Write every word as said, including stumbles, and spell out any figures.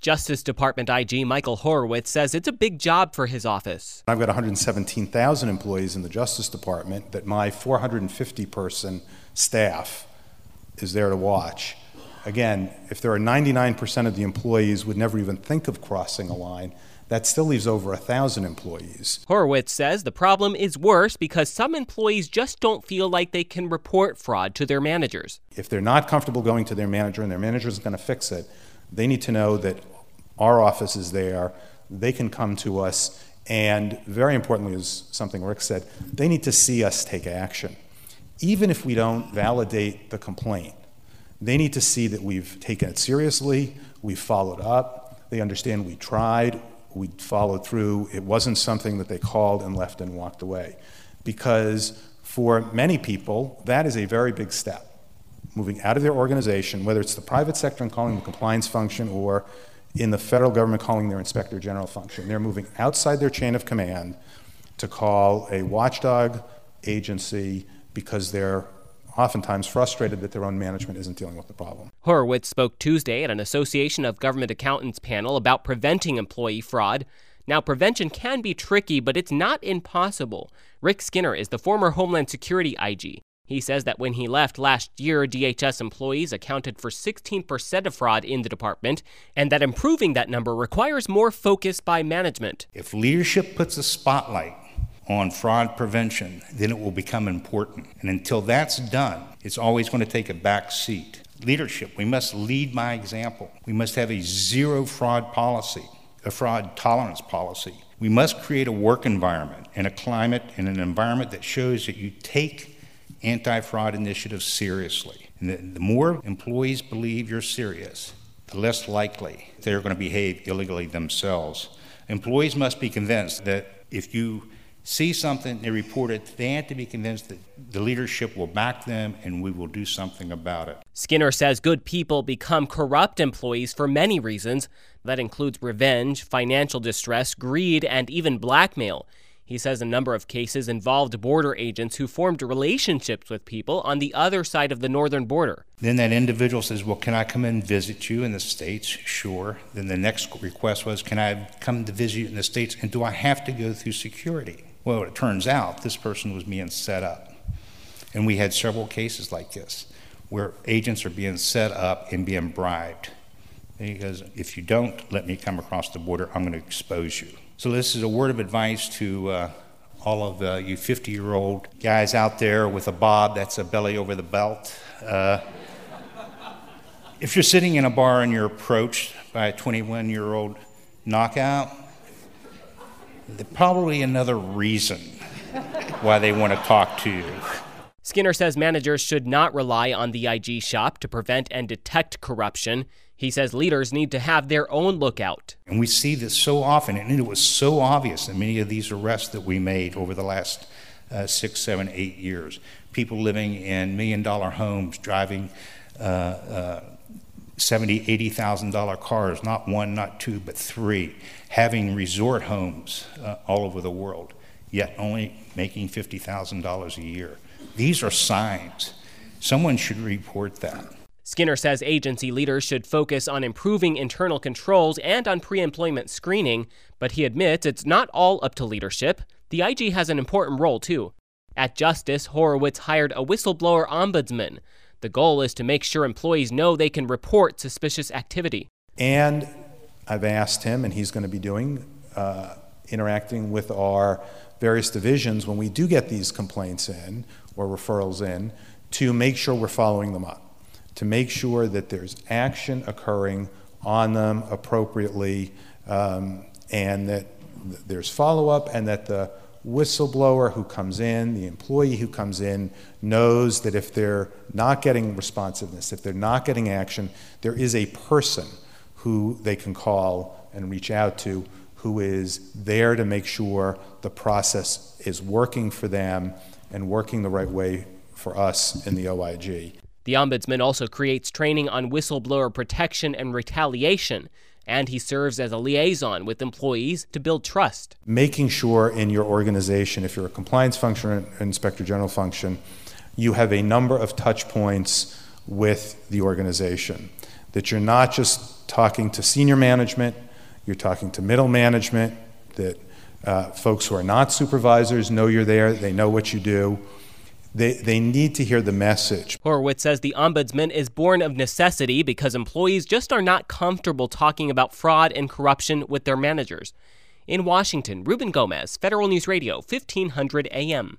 Justice Department I G Michael Horowitz says it's a big job for his office. I've got one hundred seventeen thousand employees in the Justice Department that my four hundred fifty person staff is there to watch. Again, if there are ninety-nine percent of the employees would never even think of crossing a line, that still leaves over one thousand employees. Horowitz says the problem is worse because some employees just don't feel like they can report fraud to their managers. If they're not comfortable going to their manager and their manager is going to fix it, they need to know that our office is there, they can come to us, and very importantly, as something Rick said, they need to see us take action. Even if we don't validate the complaint, they need to see that we've taken it seriously, we've followed up, they understand we tried, we followed through. It wasn't something that they called and left and walked away. Because for many people, that is a very big step. Moving out of their organization, whether it's the private sector and calling the compliance function or in the federal government calling their inspector general function, they're moving outside their chain of command to call a watchdog agency because they're oftentimes frustrated that their own management isn't dealing with the problem. Horowitz spoke Tuesday at an Association of Government Accountants panel about preventing employee fraud. Now, prevention can be tricky, but it's not impossible. Rick Skinner is the former Homeland Security I G. He says that when he left last year, D H S employees accounted for sixteen percent of fraud in the department, and that improving that number requires more focus by management. If leadership puts a spotlight on fraud prevention, then it will become important. And until that's done, it's always going to take a back seat. Leadership, we must lead by example. We must have a zero fraud policy, a fraud tolerance policy. We must create a work environment and a climate and an environment that shows that you take anti-fraud initiatives seriously. And the, the more employees believe you're serious, the less likely they're going to behave illegally themselves. Employees must be convinced that if you see something, they report it, they have to be convinced that the leadership will back them and we will do something about it. Skinner says good people become corrupt employees for many reasons. That includes revenge, financial distress, greed, and even blackmail. He says a number of cases involved border agents who formed relationships with people on the other side of the northern border. Then that individual says, well, can I come and visit you in the States? Sure. Then the next request was, can I come to visit you in the States, and do I have to go through security? Well, it turns out this person was being set up. And we had several cases like this, where agents are being set up and being bribed. Because if you don't let me come across the border, I'm going to expose you. So this is a word of advice to uh, all of uh, you fifty-year-old guys out there with a bob, that's a belly over the belt. Uh, if you're sitting in a bar and you're approached by a twenty-one-year-old knockout, there's probably another reason why they want to talk to you. Skinner says managers should not rely on the I G shop to prevent and detect corruption. He says leaders need to have their own lookout. And we see this so often, and it was so obvious in many of these arrests that we made over the last uh, six, seven, eight years. People living in million-dollar homes, driving uh, uh, seventy thousand dollars, eighty thousand dollars cars, not one, not two, but three, having resort homes uh, all over the world, yet only making fifty thousand dollars a year. These are signs. Someone should report that. Skinner says agency leaders should focus on improving internal controls and on pre-employment screening, but he admits it's not all up to leadership. The I G has an important role, too. At Justice, Horowitz hired a whistleblower ombudsman. The goal is to make sure employees know they can report suspicious activity. And I've asked him, and he's going to be doing, uh, interacting with our various divisions when we do get these complaints in or referrals in, to make sure we're following them up, to make sure that there's action occurring on them appropriately, um, and that th- there's follow-up, and that the whistleblower who comes in, the employee who comes in, knows that if they're not getting responsiveness, if they're not getting action, there is a person who they can call and reach out to who is there to make sure the process is working for them and working the right way for us in the O I G. The ombudsman also creates training on whistleblower protection and retaliation, and he serves as a liaison with employees to build trust. Making sure in your organization, if you're a compliance function or an inspector general function, you have a number of touch points with the organization, that you're not just talking to senior management, you're talking to middle management, that uh, folks who are not supervisors know you're there, they know what you do. They, they need to hear the message. Horowitz says the ombudsman is born of necessity because employees just are not comfortable talking about fraud and corruption with their managers. In Washington, Ruben Gomez, Federal News Radio, fifteen hundred A M.